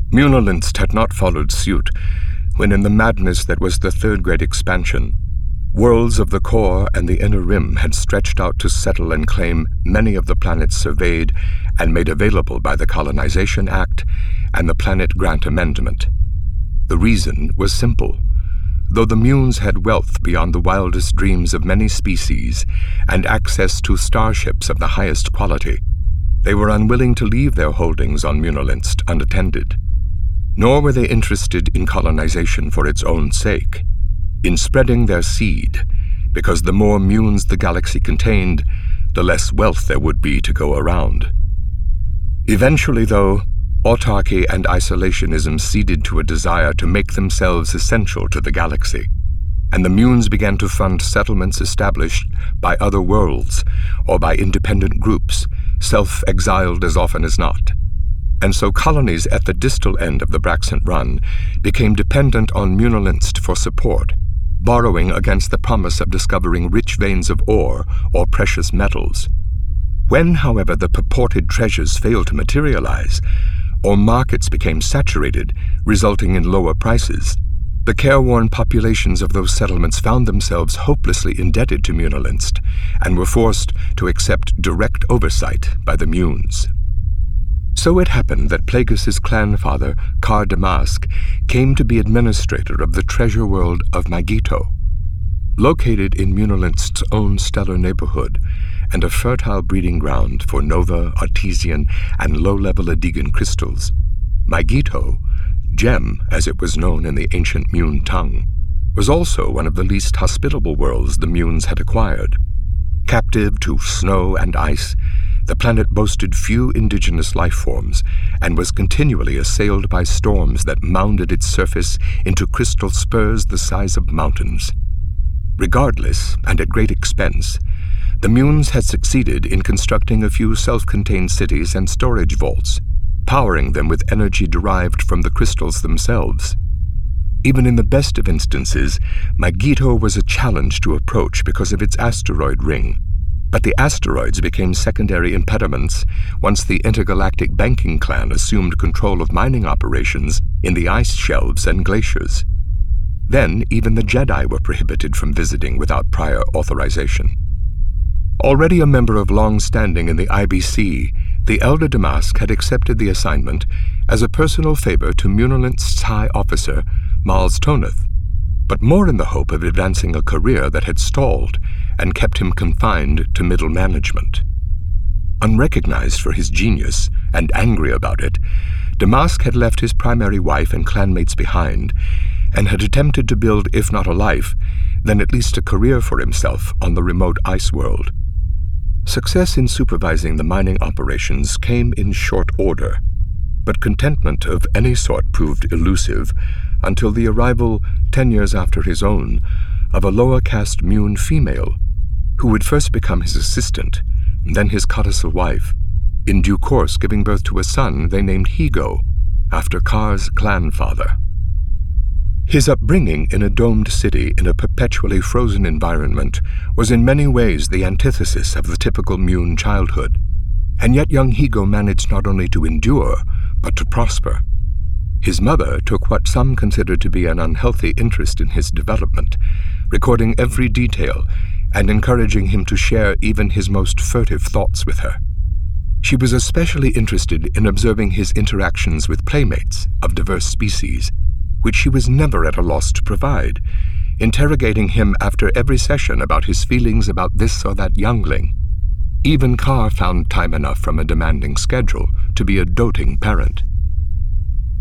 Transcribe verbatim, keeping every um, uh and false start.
Munilinst had not followed suit when, in the madness that was the Third Great Expansion, worlds of the core and the inner rim had stretched out to settle and claim many of the planets surveyed and made available by the Colonization Act and the Planet Grant Amendment. The reason was simple. Though the Munes had wealth beyond the wildest dreams of many species and access to starships of the highest quality, they were unwilling to leave their holdings on Munilinst unattended. Nor were they interested in colonization for its own sake, in spreading their seed, because the more Munes the galaxy contained, the less wealth there would be to go around. Eventually, though, autarky and isolationism ceded to a desire to make themselves essential to the galaxy, and the Munes began to fund settlements established by other worlds or by independent groups, self-exiled as often as not. And so colonies at the distal end of the Braxant Run became dependent on Munilinst for support, borrowing against the promise of discovering rich veins of ore or precious metals. When, however, the purported treasures failed to materialize, or markets became saturated, resulting in lower prices, the careworn populations of those settlements found themselves hopelessly indebted to Munilinst and were forced to accept direct oversight by the Munes. So it happened that Plagueis' clan father, Kar Damask, came to be administrator of the treasure world of Magito. Located in Munilinst's own stellar neighborhood and a fertile breeding ground for Nova, Artesian, and low-level Adigan crystals, Magito, Gem as it was known in the ancient Mune tongue, was also one of the least hospitable worlds the Munes had acquired. Captive to snow and ice, the planet boasted few indigenous life forms and was continually assailed by storms that mounded its surface into crystal spurs the size of mountains. Regardless, and at great expense, the Munes had succeeded in constructing a few self-contained cities and storage vaults, powering them with energy derived from the crystals themselves. Even in the best of instances, Magito was a challenge to approach because of its asteroid ring, but the asteroids became secondary impediments once the intergalactic banking clan assumed control of mining operations in the ice shelves and glaciers. Then even the Jedi were prohibited from visiting without prior authorization. Already a member of long standing in the I B C, the Elder Damask had accepted the assignment as a personal favor to Munilinst's high officer, Mals Toneth, but more in the hope of advancing a career that had stalled and kept him confined to middle management. Unrecognized for his genius and angry about it, Damask had left his primary wife and clanmates behind and had attempted to build, if not a life, then at least a career for himself on the remote ice world. Success in supervising the mining operations came in short order, but contentment of any sort proved elusive until the arrival, ten years after his own, of a lower caste Mune female, who would first become his assistant, then his codicil wife, in due course giving birth to a son they named Higo, after Kar's clan father. His upbringing in a domed city in a perpetually frozen environment was in many ways the antithesis of the typical Mune childhood, and yet young Higo managed not only to endure, but to prosper. His mother took what some considered to be an unhealthy interest in his development, recording every detail and encouraging him to share even his most furtive thoughts with her. She was especially interested in observing his interactions with playmates of diverse species, which she was never at a loss to provide, interrogating him after every session about his feelings about this or that youngling. Even Kar found time enough from a demanding schedule to be a doting parent.